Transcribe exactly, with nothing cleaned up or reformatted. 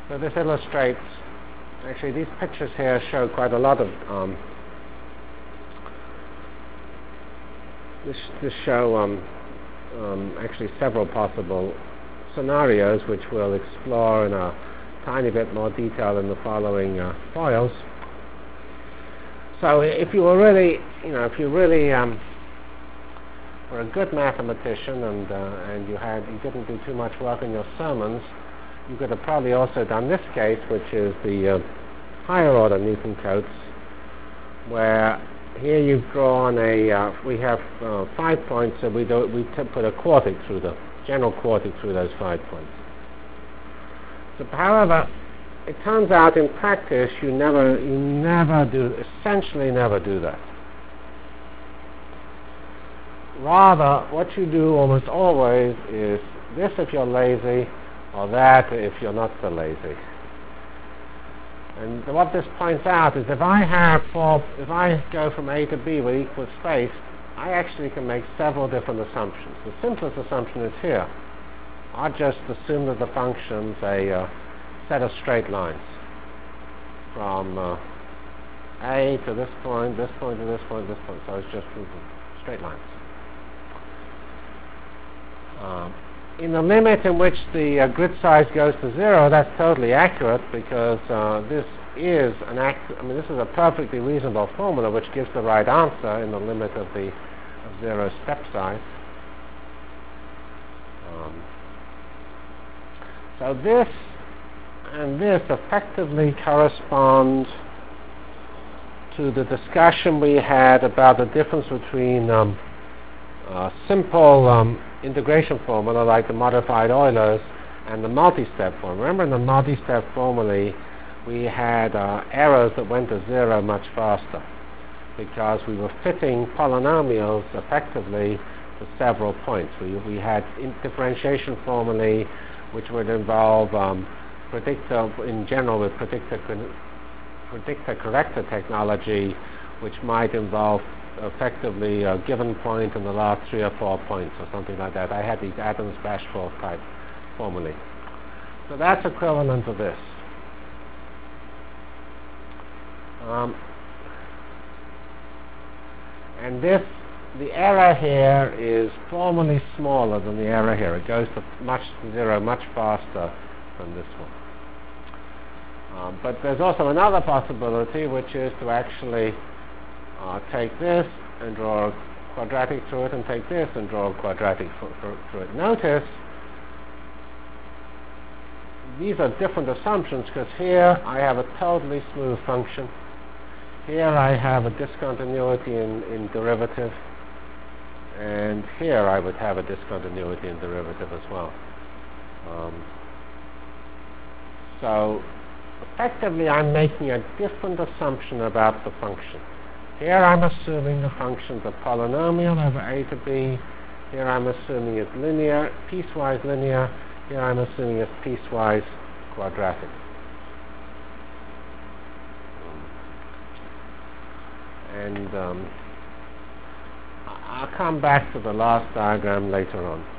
So this illustrates, actually these pictures here show quite a lot of, um, this, this show um, um, actually several possible scenarios which we'll explore in a tiny bit more detail in the following uh, foils. So if you were really, you know, if you really um, were a good mathematician and uh, and you had you didn't do too much work in your sermons, you could have probably also done this case, which is the uh, higher order Newton cotes, where here you've drawn a uh, we have uh, five points, so we do we t put a quartic through the general quartic through those five points. So, however, it turns out in practice you never you never do essentially never do that. Rather, what you do almost always is this if you're lazy, or that if you're not so lazy. And what this points out is if I have four, if I go from A to B with equal space, I actually can make several different assumptions. The simplest assumption is here. I just assume that the function's a uh, set of straight lines from uh, A to this point, this point to this point, this point. So it's just straight lines. Um, in the limit in which the uh, grid size goes to zero, that's totally accurate because uh, this is an act. I mean, this is a perfectly reasonable formula which gives the right answer in the limit of the of zero step size. Um, so this and this effectively correspond to the discussion we had about the difference between um, a simple um, integration formula like the modified Euler's and the multi-step formula. Remember, in the multi-step formula we had uh, errors that went to zero much faster because we were fitting polynomials effectively to several points. We, we had in differentiation formulae which would involve um, predictor, in general with predictor, predictor corrector technology, which might involve effectively a given point in the last three or four points or something like that. I had these Adams-Bashforth type formulae. So that's equivalent to this. Um, and this, the error here is formally smaller than the error here. It goes to much to zero much faster than this one. Um, but there's also another possibility, which is to actually uh, take this and draw a quadratic through it, and take this and draw a quadratic through it. Notice these are different assumptions because here I have a totally smooth function. Here I have a discontinuity in, in derivative, and here I would have a discontinuity in derivative as well. Um, so effectively I'm making a different assumption about the function. Here I'm assuming the function's a polynomial over A to B. Here I'm assuming it's linear, piecewise linear. Here I'm assuming it's piecewise quadratic. And um, I'll come back to the last diagram later on.